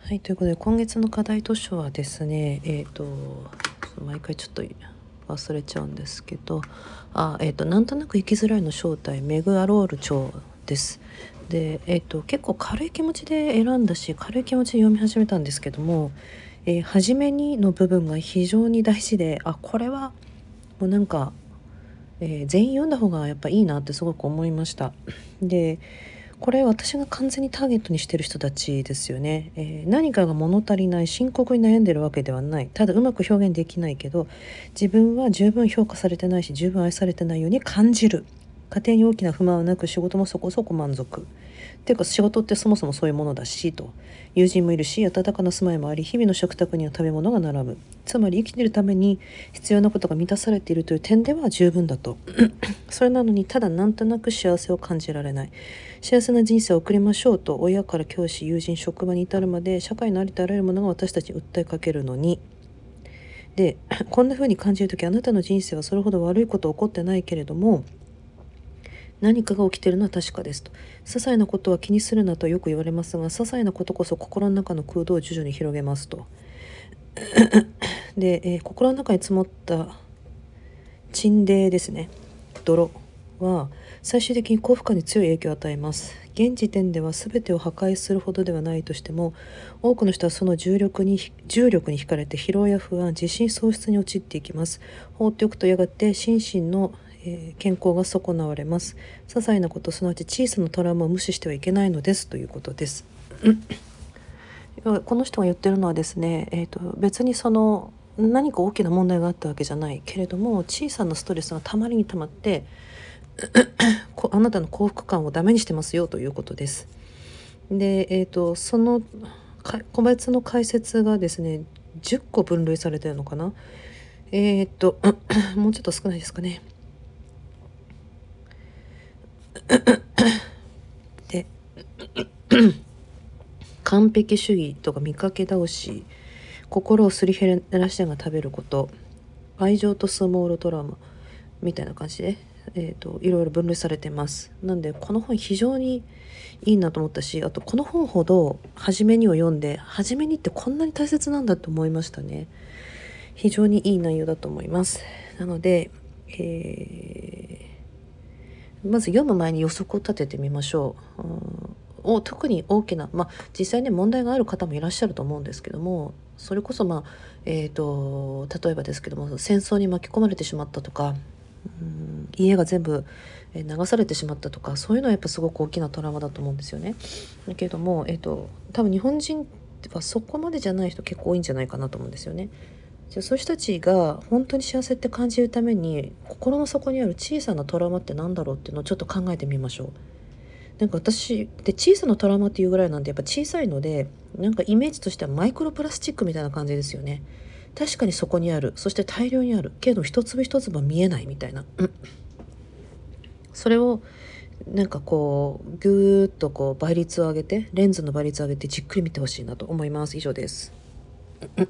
はい、ということで今月の課題図書はですね、毎回ちょっと忘れちゃうんですけど、なんとなく生きづらいの正体、メグ・アロール著です。で、結構軽い気持ちで選んだし、軽い気持ちで読み始めたんですけども、初めにの部分が非常に大事で、これはもうなんか、全員読んだ方がやっぱいいなってすごく思いました。で、これ私が完全にターゲットにしてる人たちですよね。何かが物足りない、深刻に悩んでるわけではない。ただうまく表現できないけど、自分は十分評価されてないし、十分愛されてないように感じる。家庭に大きな不満はなく、仕事もそこそこ満足。っていうか仕事ってそもそもそういうものだしと。友人もいるし、温かな住まいもあり、日々の食卓には食べ物が並ぶ。つまり生きているために必要なことが満たされているという点では十分だと。それなのにただなんとなく幸せを感じられない。幸せな人生を送りましょうと、親から教師、友人、職場に至るまで社会のありとあらゆるものが私たちに訴えかけるのに、でこんな風に感じるとき、あなたの人生はそれほど悪いこと起こってないけれども、何かが起きているのは確かですと。些細なことは気にするなとよく言われますが、些細なことこそ心の中の空洞を徐々に広げますと。で、心の中に積もった沈泥ですね、泥は最終的に幸福感に強い影響を与えます。現時点では全てを破壊するほどではないとしても、多くの人はその重力に惹かれて疲労や不安、自信喪失に陥っていきます。放っておくとやがて心身の健康が損なわれます。些細なこと、すなわち小さなトラウマを無視してはいけないのですということです。この人が言ってるのはですね、別にその何か大きな問題があったわけじゃないけれども、小さなストレスがたまりにたまってあなたの幸福感をダメにしてますよということです。で、その個別の解説がですね、10個分類されてるのかな。もうちょっと少ないですかね。で完璧主義とか見かけ倒し、心をすり減らしてが食べること、愛情とスモールトラウマみたいな感じで、いろいろ分類されてます。なんでこの本非常にいいなと思ったし、あとこの本ほど初めにを読んで、初めにってこんなに大切なんだと思いましたね。非常にいい内容だと思います。なので、まず読む前に予測を立ててみましょう。特に大きな、実際ね問題がある方もいらっしゃると思うんですけども、それこそ例えばですけども、戦争に巻き込まれてしまったとか、家が全部流されてしまったとか、そういうのはやっぱすごく大きなトラウマだと思うんですよね。だけども、多分日本人はそこまでじゃない人結構多いんじゃないかなと思うんですよね。じゃあそういう人たちが本当に幸せって感じるために、心の底にある小さなトラウマって何だろうっていうのをちょっと考えてみましょう。なんか私で小さなトラウマっていうぐらいなんで、やっぱ小さいので、なんかイメージとしてはマイクロプラスチックみたいな感じですよね。確かにそこにある、そして大量にあるけど一粒一粒は見えないみたいな、それをなんかこうぐーっとこう倍率を上げて、レンズの倍率を上げてじっくり見てほしいなと思います。以上です。